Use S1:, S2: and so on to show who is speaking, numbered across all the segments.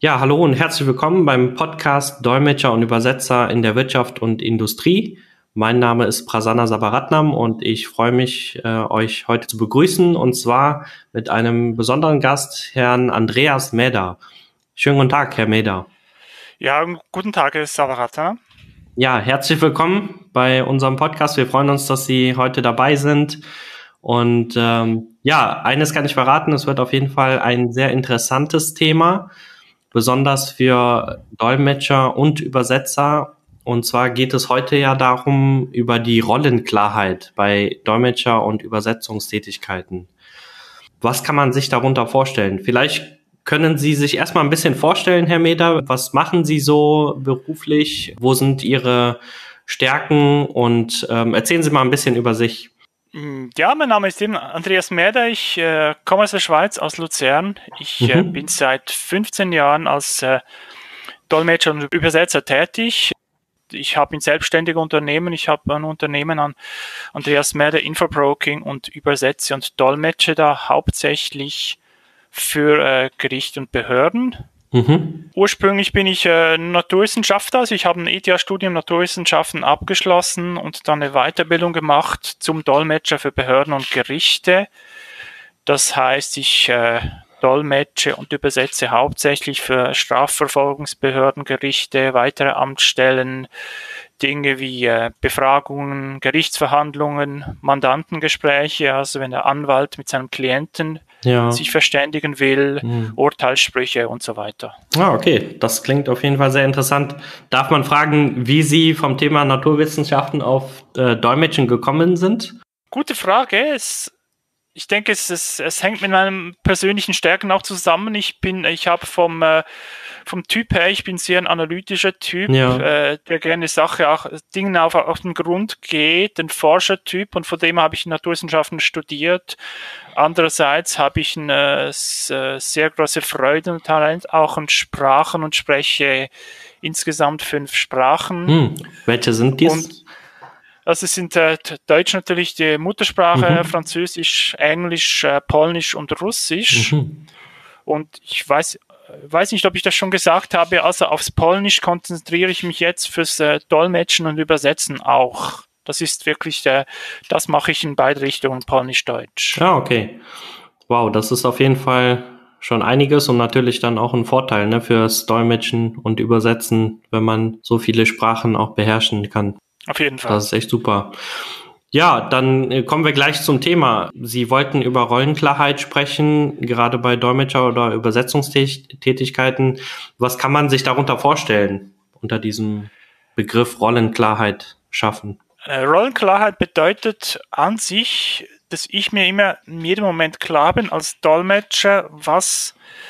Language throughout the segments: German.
S1: Ja, hallo und herzlich willkommen beim Podcast Dolmetscher und Übersetzer in der Wirtschaft und Industrie. Mein Name ist Prasanna Sabaratnam und ich freue mich, euch heute zu begrüßen, und zwar mit einem besonderen Gast, Herrn Andreas Mäder. Schönen guten Tag, Herr Mäder.
S2: Ja, guten Tag, Herr Sabaratnam.
S1: Ja, herzlich willkommen bei unserem Podcast. Wir freuen uns, dass Sie heute dabei sind. Und eines kann ich verraten, es wird auf jeden Fall ein sehr interessantes Thema, besonders für Dolmetscher und Übersetzer. Und zwar geht es heute ja darum, über die Rollenklarheit bei Dolmetscher- und Übersetzungstätigkeiten. Was kann man sich darunter vorstellen? Vielleicht können Sie sich erstmal ein bisschen vorstellen, Herr Mäder. Was machen Sie so beruflich? Wo sind Ihre Stärken? Und erzählen Sie mal ein bisschen über sich.
S2: Ja, mein Name ist eben Andreas Mäder. Ich komme aus der Schweiz, aus Luzern. Ich bin seit 15 Jahren als Dolmetscher und Übersetzer tätig. Ich habe ein selbstständiges Unternehmen. Ich habe ein Unternehmen an Andreas Mäder Infobroking und übersetze und dolmetsche da hauptsächlich für Gericht und Behörden. Ursprünglich bin ich Naturwissenschaftler, also ich habe ein ETH-Studium Naturwissenschaften abgeschlossen und dann eine Weiterbildung gemacht zum Dolmetscher für Behörden und Gerichte. Das heißt, ich dolmetsche und übersetze hauptsächlich für Strafverfolgungsbehörden, Gerichte, weitere Amtsstellen, Dinge wie Befragungen, Gerichtsverhandlungen, Mandantengespräche, also wenn der Anwalt mit seinem Klienten sich verständigen will, Urteilssprüche und so weiter.
S1: Ah, okay. Das klingt auf jeden Fall sehr interessant. Darf man fragen, wie Sie vom Thema Naturwissenschaften auf Dolmetschen gekommen sind?
S2: Gute Frage. Ich denke, es hängt mit meinen persönlichen Stärken auch zusammen. Ich habe vom Typ her, ich bin sehr ein analytischer Typ, der gerne Sache auch Dingen auf den Grund geht, ein Forschertyp, und von dem habe ich Naturwissenschaften studiert. Andererseits habe ich eine sehr große Freude und Talent auch an Sprachen und spreche insgesamt 5 Sprachen.
S1: Welche sind dies?
S2: Also es sind Deutsch natürlich die Muttersprache, Französisch, Englisch, Polnisch und Russisch. Und ich weiß nicht, ob ich das schon gesagt habe, also aufs Polnisch konzentriere ich mich jetzt fürs Dolmetschen und Übersetzen auch. Das ist wirklich, das mache ich in beide Richtungen, Polnisch-Deutsch.
S1: Ah, okay. Wow, das ist auf jeden Fall schon einiges und natürlich dann auch ein Vorteil, ne, fürs Dolmetschen und Übersetzen, wenn man so viele Sprachen auch beherrschen kann.
S2: Auf jeden Fall.
S1: Das ist echt super. Ja, dann kommen wir gleich zum Thema. Sie wollten über Rollenklarheit sprechen, gerade bei Dolmetscher- oder Übersetzungstätigkeiten. Was kann man sich darunter vorstellen, unter diesem Begriff Rollenklarheit schaffen?
S2: Rollenklarheit bedeutet an sich, dass ich mir immer in jedem Moment klar bin als Dolmetscher, was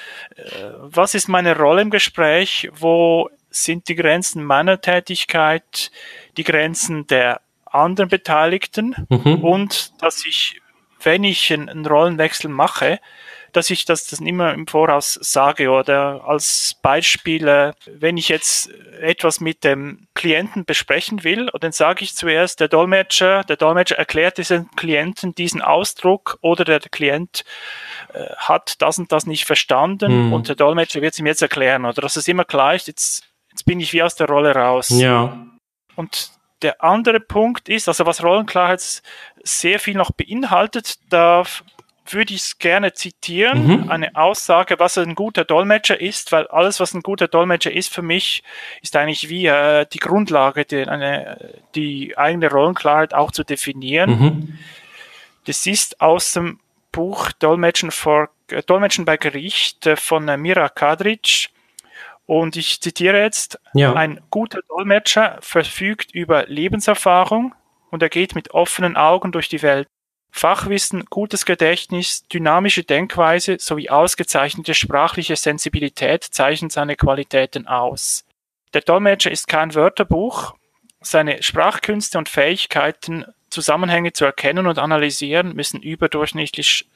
S2: ist meine Rolle im Gespräch, wo sind die Grenzen meiner Tätigkeit, die Grenzen der anderen Beteiligten, und dass ich, wenn ich einen Rollenwechsel mache, dass ich das immer im Voraus sage. Oder als Beispiel, wenn ich jetzt etwas mit dem Klienten besprechen will, dann sage ich zuerst, der Dolmetscher erklärt diesem Klienten diesen Ausdruck, oder der Klient hat das und das nicht verstanden und der Dolmetscher wird es ihm jetzt erklären. Oder dass es immer klar ist, jetzt bin ich wie aus der Rolle raus.
S1: Ja.
S2: Und der andere Punkt ist, also was Rollenklarheit sehr viel noch beinhaltet, da würde ich es gerne zitieren, eine Aussage, was ein guter Dolmetscher ist, weil alles, was ein guter Dolmetscher ist für mich, ist eigentlich wie die Grundlage, die eigene Rollenklarheit auch zu definieren. Das ist aus dem Buch Dolmetschen bei Gericht von Mira Kadric. Und ich zitiere jetzt, ein guter Dolmetscher verfügt über Lebenserfahrung und er geht mit offenen Augen durch die Welt. Fachwissen, gutes Gedächtnis, dynamische Denkweise sowie ausgezeichnete sprachliche Sensibilität zeichnen seine Qualitäten aus. Der Dolmetscher ist kein Wörterbuch. Seine Sprachkünste und Fähigkeiten, Zusammenhänge zu erkennen und analysieren, müssen überdurchschnittlich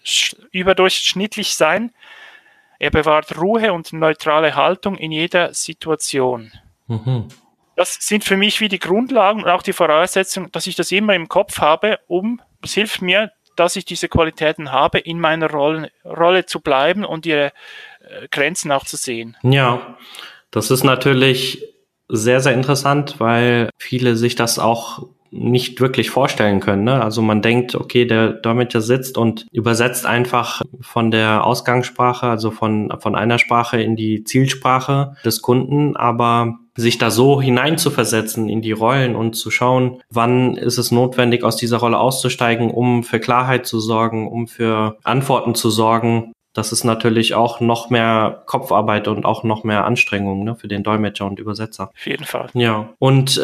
S2: sein. Er bewahrt Ruhe und neutrale Haltung in jeder Situation. Das sind für mich wie die Grundlagen und auch die Voraussetzungen, dass ich das immer im Kopf habe, es hilft mir, dass ich diese Qualitäten habe, in meiner Rolle zu bleiben und ihre Grenzen auch zu sehen.
S1: Ja, das ist natürlich sehr, sehr interessant, weil viele sich das auch nicht wirklich vorstellen können. Ne? Also man denkt, okay, der Dolmetscher sitzt und übersetzt einfach von der Ausgangssprache, also von einer Sprache in die Zielsprache des Kunden, aber sich da so hineinzuversetzen in die Rollen und zu schauen, wann ist es notwendig, aus dieser Rolle auszusteigen, um für Klarheit zu sorgen, um für Antworten zu sorgen. Das ist natürlich auch noch mehr Kopfarbeit und auch noch mehr Anstrengung, ne, für den Dolmetscher und Übersetzer.
S2: Auf jeden Fall.
S1: Ja. Und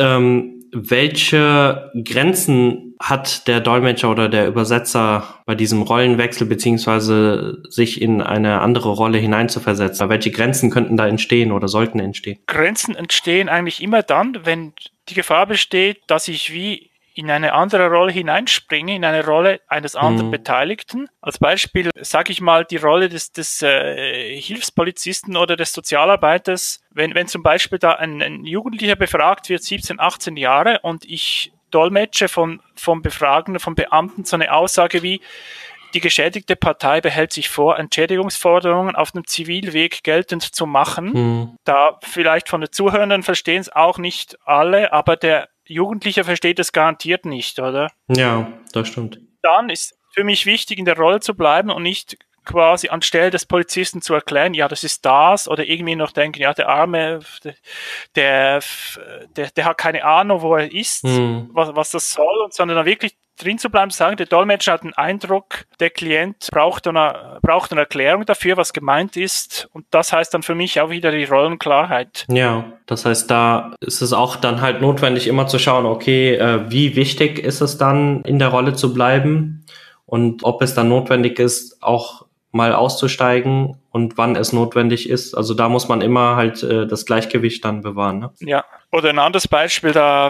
S1: welche Grenzen hat der Dolmetscher oder der Übersetzer bei diesem Rollenwechsel beziehungsweise sich in eine andere Rolle hineinzuversetzen? Welche Grenzen könnten da entstehen oder sollten entstehen?
S2: Grenzen entstehen eigentlich immer dann, wenn die Gefahr besteht, dass ich wie in eine andere Rolle hineinspringe, in eine Rolle eines anderen Beteiligten. Als Beispiel sage ich mal die Rolle des Hilfspolizisten oder des Sozialarbeiters. Wenn zum Beispiel da ein Jugendlicher befragt wird, 17, 18 Jahre, und ich dolmetsche vom Befragenden, vom Beamten so eine Aussage wie: Die geschädigte Partei behält sich vor, Entschädigungsforderungen auf einem Zivilweg geltend zu machen. Da vielleicht von den Zuhörenden verstehen es auch nicht alle, aber der Jugendliche versteht es garantiert nicht, oder?
S1: Ja, das stimmt.
S2: Dann ist für mich wichtig, in der Rolle zu bleiben und nicht quasi anstelle des Polizisten zu erklären, ja, das ist das, oder irgendwie noch denken, ja, der Arme, der hat keine Ahnung, wo er ist, was das soll, und sondern dann wirklich drin zu bleiben, zu sagen, der Dolmetscher hat den Eindruck, der Klient braucht eine Erklärung dafür, was gemeint ist, und das heißt dann für mich auch wieder die Rollenklarheit.
S1: Ja, das heißt, da ist es auch dann halt notwendig, immer zu schauen, okay, wie wichtig ist es dann, in der Rolle zu bleiben und ob es dann notwendig ist, auch mal auszusteigen und wann es notwendig ist. Also da muss man immer halt das Gleichgewicht dann bewahren. Ne?
S2: Ja, oder ein anderes Beispiel da,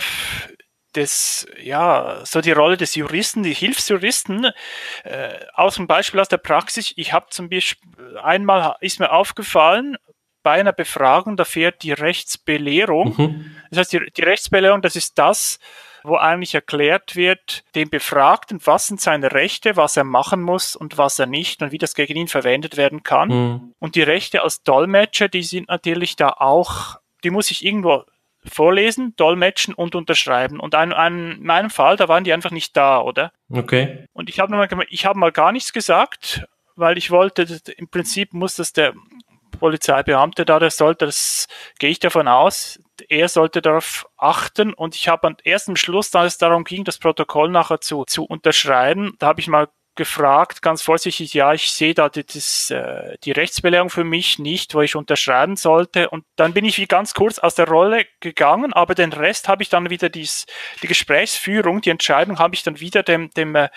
S2: so die Rolle des Juristen, die Hilfsjuristen, aus dem Beispiel aus der Praxis. Ich habe zum Beispiel, einmal ist mir aufgefallen, bei einer Befragung, da fährt die Rechtsbelehrung. Das heißt, die Rechtsbelehrung, das ist das, wo eigentlich erklärt wird, dem Befragten, was sind seine Rechte, was er machen muss und was er nicht und wie das gegen ihn verwendet werden kann. Und die Rechte als Dolmetscher, die sind natürlich da auch, die muss ich irgendwo vorlesen, dolmetschen und unterschreiben. Und in meinem Fall, da waren die einfach nicht da, oder?
S1: Okay.
S2: Und ich habe mal gar nichts gesagt, weil ich wollte, im Prinzip muss das der Polizeibeamte da, das gehe ich davon aus, er sollte darauf achten, und ich habe erst am Schluss, als es darum ging, das Protokoll nachher zu unterschreiben, da habe ich mal gefragt, ganz vorsichtig, ja, ich sehe da die Rechtsbelehrung für mich nicht, wo ich unterschreiben sollte, und dann bin ich wie ganz kurz aus der Rolle gegangen, aber den Rest habe ich dann wieder die Gesprächsführung, die Entscheidung habe ich dann wieder dem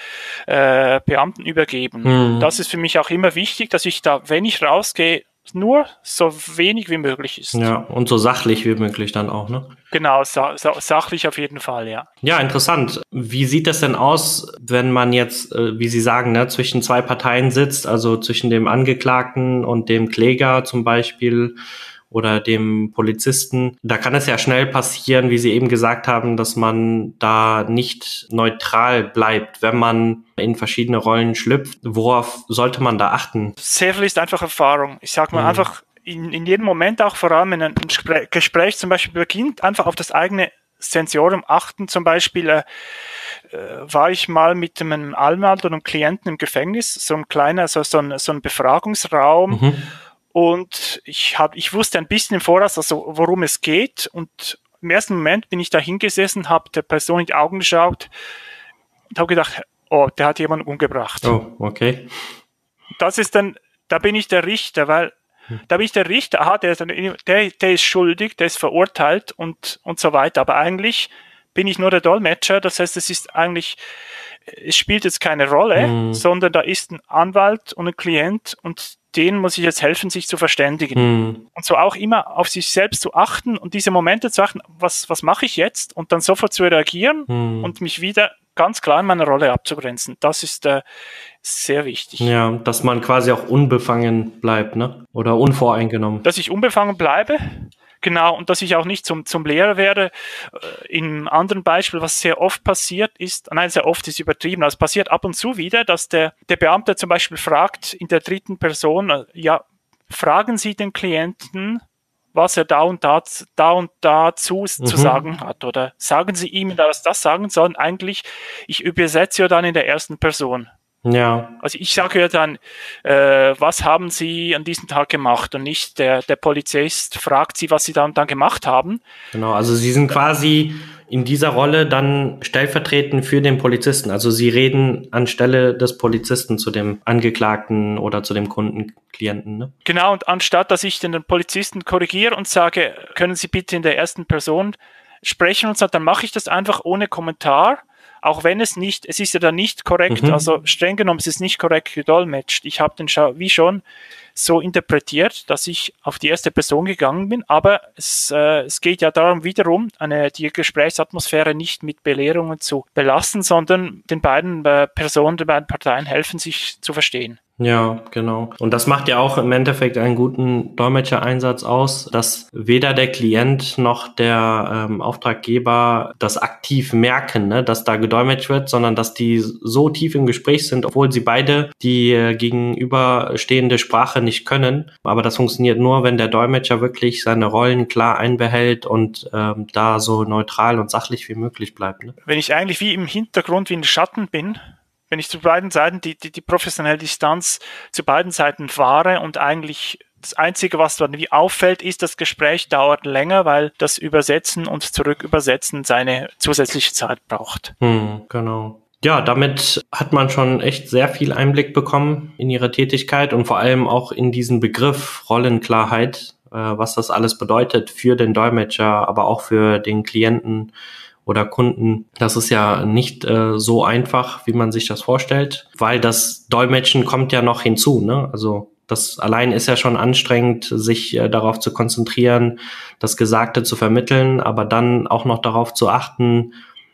S2: Beamten übergeben. Das ist für mich auch immer wichtig, dass ich da, wenn ich rausgehe, nur so wenig wie möglich ist.
S1: Ja, und so sachlich wie möglich dann auch, ne?
S2: Genau, sachlich auf jeden Fall, ja.
S1: Ja, interessant. Wie sieht das denn aus, wenn man jetzt, wie Sie sagen, ne, zwischen zwei Parteien sitzt, also zwischen dem Angeklagten und dem Kläger zum Beispiel oder dem Polizisten? Da kann es ja schnell passieren, wie Sie eben gesagt haben, dass man da nicht neutral bleibt, wenn man in verschiedene Rollen schlüpft. Worauf sollte man da achten?
S2: Sehr viel ist einfach Erfahrung. Ich sag mal einfach, in jedem Moment auch, vor allem wenn ein Gespräch zum Beispiel beginnt, einfach auf das eigene Sensorium achten. Zum Beispiel war ich mal mit einem Anwalt und einem Klienten im Gefängnis, so ein kleiner, so ein Befragungsraum. Und ich wusste ein bisschen im Voraus, also worum es geht. Und im ersten Moment bin ich da hingesessen, habe der Person in die Augen geschaut und habe gedacht, oh, der hat jemanden umgebracht.
S1: Oh, okay.
S2: Das ist dann, da bin ich der Richter, weil da bin ich der Richter, aha, der ist schuldig, der ist verurteilt und so weiter. Aber eigentlich bin ich nur der Dolmetscher. Das heißt, es spielt jetzt keine Rolle, sondern da ist ein Anwalt und ein Klient, und denen muss ich jetzt helfen, sich zu verständigen. Und so auch immer auf sich selbst zu achten und diese Momente zu achten, was mache ich jetzt? Und dann sofort zu reagieren und mich wieder ganz klar in meiner Rolle abzugrenzen. Das ist sehr wichtig.
S1: Ja, dass man quasi auch unbefangen bleibt, ne? Oder unvoreingenommen.
S2: Dass ich unbefangen bleibe, genau, und dass ich auch nicht zum Lehrer werde. In anderen Beispiel, was sehr oft passiert ist, sehr oft ist übertrieben, aber es passiert ab und zu wieder, dass der Beamte zum Beispiel fragt in der dritten Person, ja, fragen Sie den Klienten, was er da und dazu zu sagen hat. Oder sagen Sie ihm, dass das sagen soll. Eigentlich, ich übersetze ja dann in der ersten Person.
S1: Ja.
S2: Also ich sage ja dann, was haben Sie an diesem Tag gemacht? Und nicht der Polizist fragt Sie, was Sie dann gemacht haben.
S1: Genau, also Sie sind quasi in dieser Rolle dann stellvertretend für den Polizisten. Also Sie reden anstelle des Polizisten zu dem Angeklagten oder zu dem Klienten, ne?
S2: Genau, und anstatt, dass ich den Polizisten korrigiere und sage, können Sie bitte in der ersten Person sprechen und so, dann mache ich das einfach ohne Kommentar. Auch wenn es ist ja dann nicht korrekt, also streng genommen, es ist nicht korrekt gedolmetscht. Ich habe den wie schon so interpretiert, dass ich auf die erste Person gegangen bin, aber es geht ja darum, wiederum die Gesprächsatmosphäre nicht mit Belehrungen zu belasten, sondern den beiden Parteien helfen, sich zu verstehen.
S1: Ja, genau. Und das macht ja auch im Endeffekt einen guten Dolmetschereinsatz aus, dass weder der Klient noch der Auftraggeber das aktiv merken, ne, dass da gedolmetscht wird, sondern dass die so tief im Gespräch sind, obwohl sie beide die gegenüberstehende Sprache nicht können. Aber das funktioniert nur, wenn der Dolmetscher wirklich seine Rollen klar einbehält und da so neutral und sachlich wie möglich bleibt. Ne?
S2: Wenn ich eigentlich wie im Hintergrund, wie in Schatten bin, wenn ich zu beiden Seiten die professionelle Distanz zu beiden Seiten fahre und eigentlich das Einzige, was dann wie auffällt, ist, das Gespräch dauert länger, weil das Übersetzen und Zurückübersetzen seine zusätzliche Zeit braucht.
S1: Genau. Ja, damit hat man schon echt sehr viel Einblick bekommen in Ihre Tätigkeit und vor allem auch in diesen Begriff Rollenklarheit, was das alles bedeutet für den Dolmetscher, aber auch für den Klienten oder Kunden. Das ist ja nicht so einfach, wie man sich das vorstellt, weil das Dolmetschen kommt ja noch hinzu, ne? Also das allein ist ja schon anstrengend, sich darauf zu konzentrieren, das Gesagte zu vermitteln, aber dann auch noch darauf zu achten,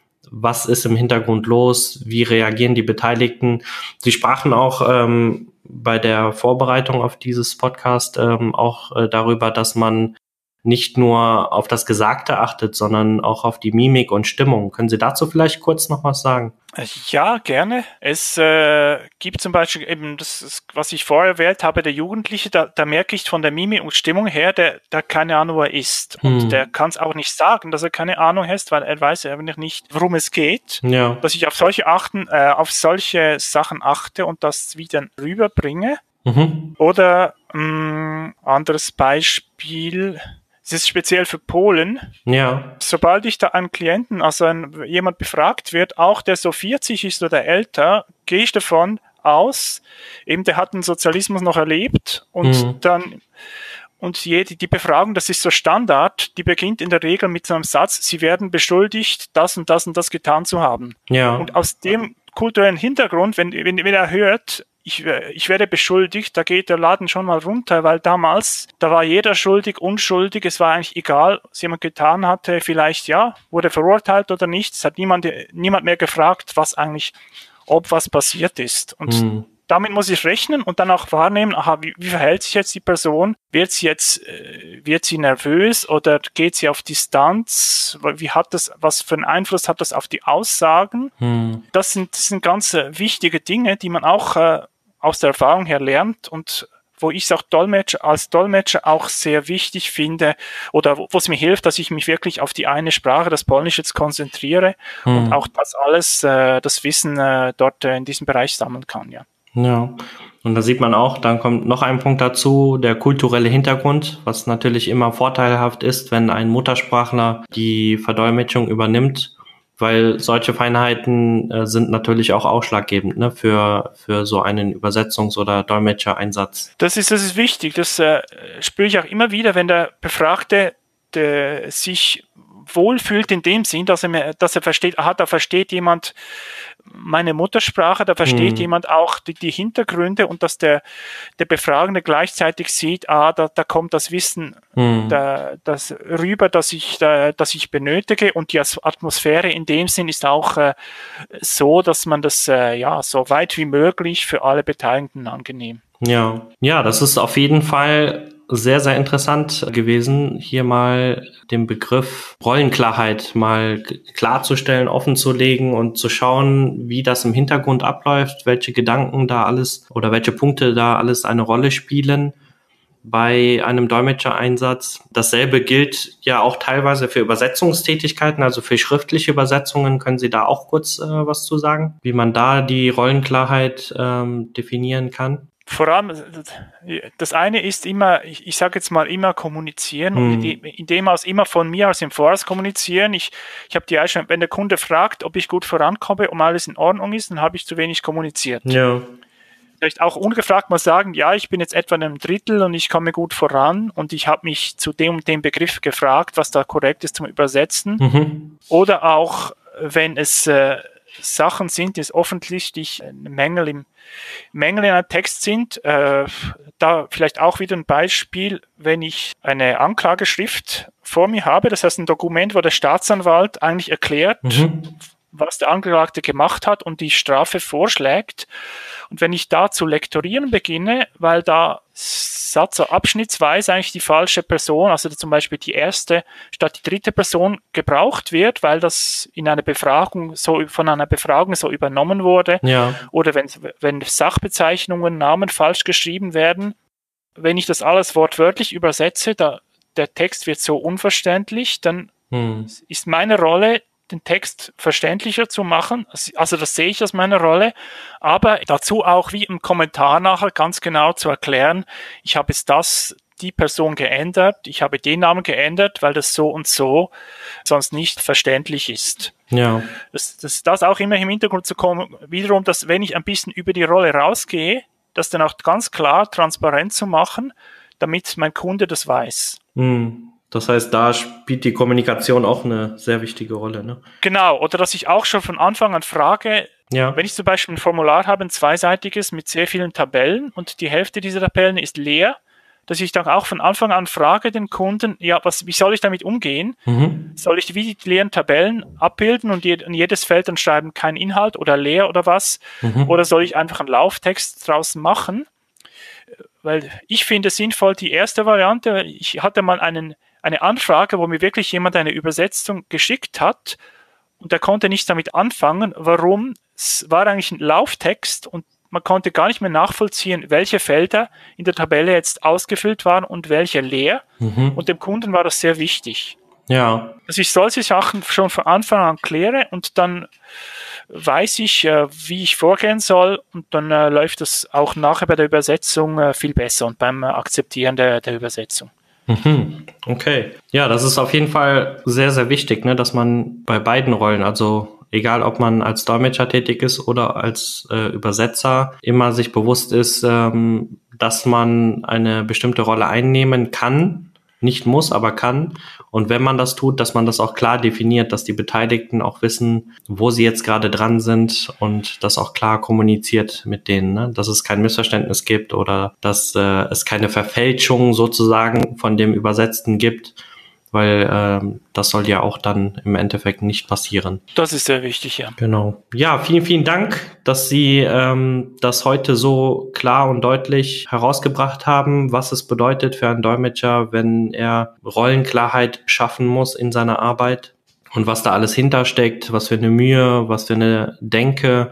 S1: was ist im Hintergrund los, wie reagieren die Beteiligten. Sie sprachen auch bei der Vorbereitung auf dieses Podcast auch darüber, dass man nicht nur auf das Gesagte achtet, sondern auch auf die Mimik und Stimmung. Können Sie dazu vielleicht kurz noch was sagen?
S2: Ja, gerne. Es gibt zum Beispiel eben das, was ich vorher erwähnt habe, der Jugendliche, da merke ich von der Mimik und Stimmung her, der keine Ahnung, wo er ist. Und der kann es auch nicht sagen, dass er keine Ahnung hat, weil er weiß einfach nicht, worum es geht.
S1: Ja. Dass
S2: ich auf solche Sachen achte und das wieder rüberbringe. Oder anderes Beispiel. Es ist speziell für Polen.
S1: Ja.
S2: Sobald ich da einen Klienten, also jemand befragt wird, auch der so 40 ist oder älter, gehe ich davon aus, eben der hat den Sozialismus noch erlebt und die Befragung, das ist so Standard, die beginnt in der Regel mit so einem Satz, Sie werden beschuldigt, das und das und das getan zu haben.
S1: Ja.
S2: Und aus dem kulturellen Hintergrund, wenn er hört, ich werde beschuldigt, da geht der Laden schon mal runter, weil damals, da war jeder schuldig, unschuldig, es war eigentlich egal, was jemand getan hatte, vielleicht wurde verurteilt oder nicht, es hat niemand mehr gefragt, ob was passiert ist. Und damit muss ich rechnen und dann auch wahrnehmen, wie verhält sich jetzt die Person? Wird sie nervös oder geht sie auf Distanz? Was für einen Einfluss hat das auf die Aussagen? Das sind ganz wichtige Dinge, die man auch aus der Erfahrung her lernt und wo ich es auch als Dolmetscher auch sehr wichtig finde oder wo es mir hilft, dass ich mich wirklich auf die eine Sprache, das Polnisch jetzt konzentriere und auch das alles, das Wissen dort in diesem Bereich sammeln kann, ja.
S1: Ja, und da sieht man auch, dann kommt noch ein Punkt dazu, der kulturelle Hintergrund, was natürlich immer vorteilhaft ist, wenn ein Muttersprachler die Verdolmetschung übernimmt, weil solche Feinheiten sind natürlich auch ausschlaggebend, ne, für so einen Übersetzungs- oder Dolmetschereinsatz.
S2: Das ist wichtig, das spüre ich auch immer wieder, wenn der Befragte sich wohlfühlt in dem Sinn, dass er versteht, da versteht jemand meine Muttersprache, da versteht jemand auch die Hintergründe und dass der Befragende gleichzeitig sieht, da kommt das Wissen das rüber, das ich benötige und die Atmosphäre in dem Sinn ist auch so, dass man das so weit wie möglich für alle Beteiligten angenehm.
S1: Ja, das ist auf jeden Fall sehr, sehr interessant gewesen, hier mal den Begriff Rollenklarheit mal klarzustellen, offenzulegen und zu schauen, wie das im Hintergrund abläuft, welche Gedanken da alles oder welche Punkte da alles eine Rolle spielen. bei einem Dolmetschereinsatz. Dasselbe gilt ja auch teilweise für Übersetzungstätigkeiten, also für schriftliche Übersetzungen. Können Sie da auch kurz was zu sagen, wie man da die Rollenklarheit definieren kann?
S2: Vor allem, das eine ist immer, ich sage jetzt mal immer kommunizieren, und in dem aus immer von mir aus im Voraus kommunizieren. Ich habe die Einstellung, wenn der Kunde fragt, ob ich gut vorankomme, ob alles in Ordnung ist, dann habe ich zu wenig kommuniziert.
S1: Ja.
S2: Vielleicht auch ungefragt mal sagen, ja, ich bin jetzt etwa in einem Drittel und ich komme gut voran und ich habe mich zu dem und dem Begriff gefragt, was da korrekt ist zum Übersetzen. Oder auch, wenn es Sachen sind, die es offensichtlich Mängel in einem Text sind. Da vielleicht auch wieder ein Beispiel, wenn ich eine Anklageschrift vor mir habe, das heißt ein Dokument, wo der Staatsanwalt eigentlich erklärt, was der Angeklagte gemacht hat und die Strafe vorschlägt. Und wenn ich da zu lektorieren beginne, weil da abschnittsweise eigentlich die falsche Person, also zum Beispiel die erste statt die dritte Person gebraucht wird, weil das in einer Befragung von einer Befragung so übernommen wurde, oder wenn Sachbezeichnungen, Namen falsch geschrieben werden, wenn ich das alles wortwörtlich übersetze, der Text wird so unverständlich, dann ist meine Rolle, den Text verständlicher zu machen. Also das sehe ich als meine Rolle, aber dazu auch wie im Kommentar nachher ganz genau zu erklären, ich habe jetzt die Person geändert, ich habe den Namen geändert, weil das so und so sonst nicht verständlich ist. Ja. Das auch immer im Hintergrund zu kommen, wiederum, dass wenn ich ein bisschen über die Rolle rausgehe, das dann auch ganz klar transparent zu machen, damit mein Kunde das weiß.
S1: Das heißt, da spielt die Kommunikation auch eine sehr wichtige Rolle, ne?
S2: Genau, oder dass ich auch schon von Anfang an frage, wenn ich zum Beispiel ein Formular habe, ein zweiseitiges mit sehr vielen Tabellen und die Hälfte dieser Tabellen ist leer, dass ich dann auch von Anfang an frage den Kunden, wie soll ich damit umgehen? Soll ich wie die leeren Tabellen abbilden und in jedes Feld dann schreiben, kein Inhalt oder leer oder was? Oder soll ich einfach einen Lauftext draußen machen? Weil ich finde es sinnvoll, die erste Variante, ich hatte mal eine Anfrage, wo mir wirklich jemand eine Übersetzung geschickt hat und der konnte nichts damit anfangen. Warum? Es war eigentlich ein Lauftext und man konnte gar nicht mehr nachvollziehen, welche Felder in der Tabelle jetzt ausgefüllt waren und welche leer. Und dem Kunden war das sehr wichtig. Ja. Dass ich solche Sachen schon von Anfang an kläre und dann weiß ich, wie ich vorgehen soll und dann läuft das auch nachher bei der Übersetzung viel besser und beim Akzeptieren der Übersetzung.
S1: Okay. Ja, das ist auf jeden Fall sehr, sehr wichtig, ne, dass man bei beiden Rollen, also egal ob man als Dolmetscher tätig ist oder als Übersetzer, immer sich bewusst ist, dass man eine bestimmte Rolle einnehmen kann, nicht muss, aber kann. Und wenn man das tut, dass man das auch klar definiert, dass die Beteiligten auch wissen, wo sie jetzt gerade dran sind und das auch klar kommuniziert mit denen, ne? Dass es kein Missverständnis gibt oder dass es keine Verfälschung sozusagen von dem Übersetzten gibt, weil das soll ja auch dann im Endeffekt nicht passieren.
S2: Das ist sehr wichtig, ja.
S1: Genau. Ja, vielen, vielen Dank, dass Sie das heute so klar und deutlich herausgebracht haben, was es bedeutet für einen Dolmetscher, wenn er Rollenklarheit schaffen muss in seiner Arbeit und was da alles hintersteckt, was für eine Mühe, was für eine Denke.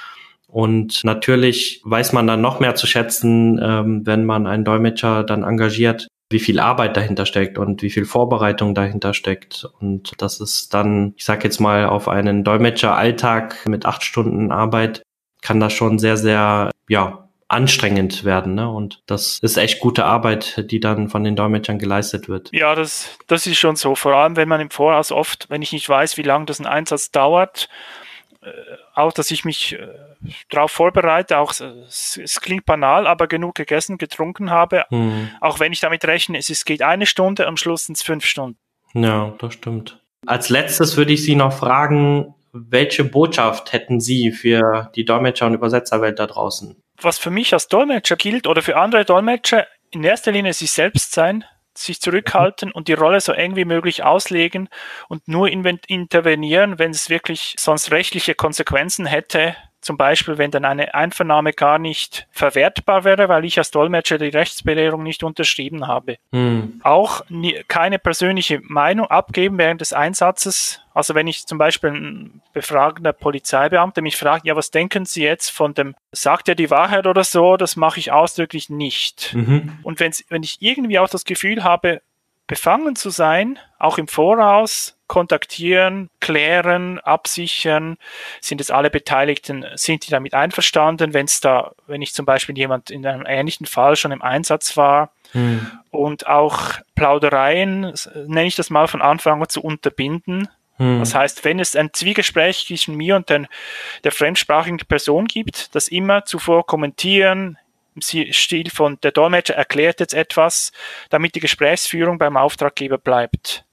S1: Und natürlich weiß man dann noch mehr zu schätzen, wenn man einen Dolmetscher dann engagiert, wie viel Arbeit dahinter steckt und wie viel Vorbereitung dahinter steckt. Und das ist dann, ich sag jetzt mal, auf einen Dolmetscher-Alltag mit 8 Stunden Arbeit kann das schon sehr, sehr, anstrengend werden, ne? Und das ist echt gute Arbeit, die dann von den Dolmetschern geleistet wird.
S2: Ja, das ist schon so. Vor allem, wenn man im Voraus oft, wenn ich nicht weiß, wie lange das ein Einsatz dauert, auch, dass ich mich darauf vorbereite, auch es klingt banal, aber genug gegessen, getrunken habe, auch wenn ich damit rechne, es geht 1 Stunde, am Schluss sind es 5 Stunden.
S1: Ja, das stimmt. Als letztes würde ich Sie noch fragen, welche Botschaft hätten Sie für die Dolmetscher- und Übersetzerwelt da draußen?
S2: Was für mich als Dolmetscher gilt oder für andere Dolmetscher, in erster Linie sich selbst sein, sich zurückhalten und die Rolle so eng wie möglich auslegen und nur intervenieren, wenn es wirklich sonst rechtliche Konsequenzen hätte, zum Beispiel, wenn dann eine Einvernahme gar nicht verwertbar wäre, weil ich als Dolmetscher die Rechtsbelehrung nicht unterschrieben habe. Auch keine persönliche Meinung abgeben während des Einsatzes. Also wenn ich zum Beispiel ein befragender Polizeibeamter mich fragt, ja, was denken Sie jetzt von dem, sagt er die Wahrheit oder so, das mache ich ausdrücklich nicht. Und wenn ich irgendwie auch das Gefühl habe, befangen zu sein, auch im Voraus, kontaktieren, klären, absichern, sind es alle Beteiligten, sind die damit einverstanden, wenn ich zum Beispiel jemand in einem ähnlichen Fall schon im Einsatz war und auch Plaudereien, nenne ich das mal von Anfang an, zu unterbinden. Das heißt, wenn es ein Zwiegespräch zwischen mir und der fremdsprachigen Person gibt, das immer zuvor kommentieren, im Stil von der Dolmetscher erklärt jetzt etwas, damit die Gesprächsführung beim Auftraggeber bleibt.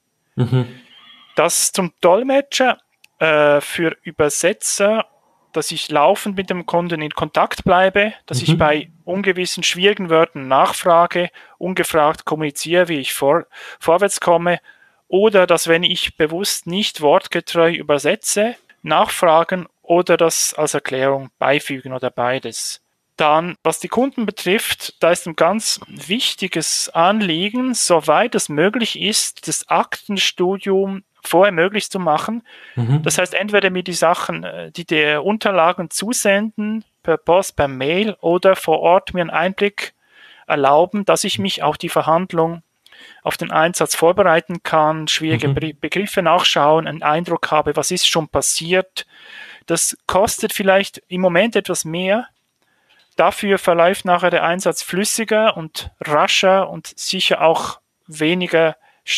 S2: Das zum Dolmetscher, für Übersetzer, dass ich laufend mit dem Kunden in Kontakt bleibe, dass ich bei ungewissen, schwierigen Wörtern nachfrage, ungefragt kommuniziere, wie ich vorwärts komme, oder dass, wenn ich bewusst nicht wortgetreu übersetze, nachfragen oder das als Erklärung beifügen oder beides. Dann, was die Kunden betrifft, da ist ein ganz wichtiges Anliegen, soweit es möglich ist, das Aktenstudium vorher möglich zu machen. Das heißt, entweder mir die Sachen, die Unterlagen zusenden, per Post, per Mail oder vor Ort mir einen Einblick erlauben, dass ich mich auf die Verhandlung, auf den Einsatz vorbereiten kann, schwierige Begriffe nachschauen, einen Eindruck habe, was ist schon passiert. Das kostet vielleicht im Moment etwas mehr. Dafür verläuft nachher der Einsatz flüssiger und rascher und sicher auch weniger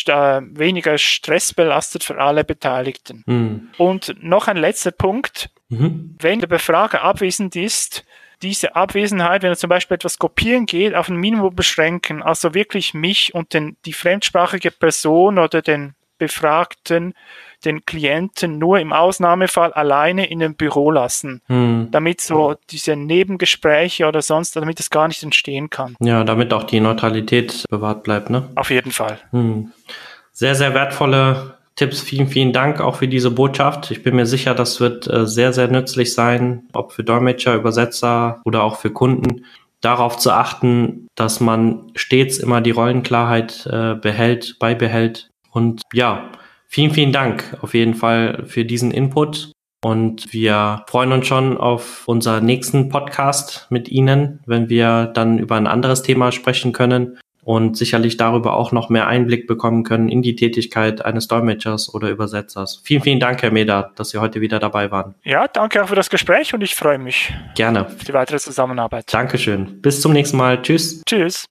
S2: stressbelastet für alle Beteiligten. Und noch ein letzter Punkt. Wenn der Befrager abwesend ist, diese Abwesenheit, wenn er zum Beispiel etwas kopieren geht, auf ein Minimum beschränken, also wirklich mich und die fremdsprachige Person oder den Befragten, den Klienten nur im Ausnahmefall alleine in dem Büro lassen, damit so diese Nebengespräche oder sonst, damit es gar nicht entstehen kann.
S1: Ja, damit auch die Neutralität bewahrt bleibt, ne?
S2: Auf jeden Fall.
S1: Sehr, sehr wertvolle Tipps. Vielen, vielen Dank auch für diese Botschaft. Ich bin mir sicher, das wird sehr, sehr nützlich sein, ob für Dolmetscher, Übersetzer oder auch für Kunden, darauf zu achten, dass man stets immer die Rollenklarheit beibehält. Und ja, vielen, vielen Dank auf jeden Fall für diesen Input. Und wir freuen uns schon auf unseren nächsten Podcast mit Ihnen, wenn wir dann über ein anderes Thema sprechen können und sicherlich darüber auch noch mehr Einblick bekommen können in die Tätigkeit eines Dolmetschers oder Übersetzers. Vielen, vielen Dank, Herr Meder, dass Sie heute wieder dabei waren.
S2: Ja, danke auch für das Gespräch und ich freue mich.
S1: Gerne.
S2: Auf die weitere Zusammenarbeit.
S1: Dankeschön. Bis zum nächsten Mal. Tschüss.
S2: Tschüss.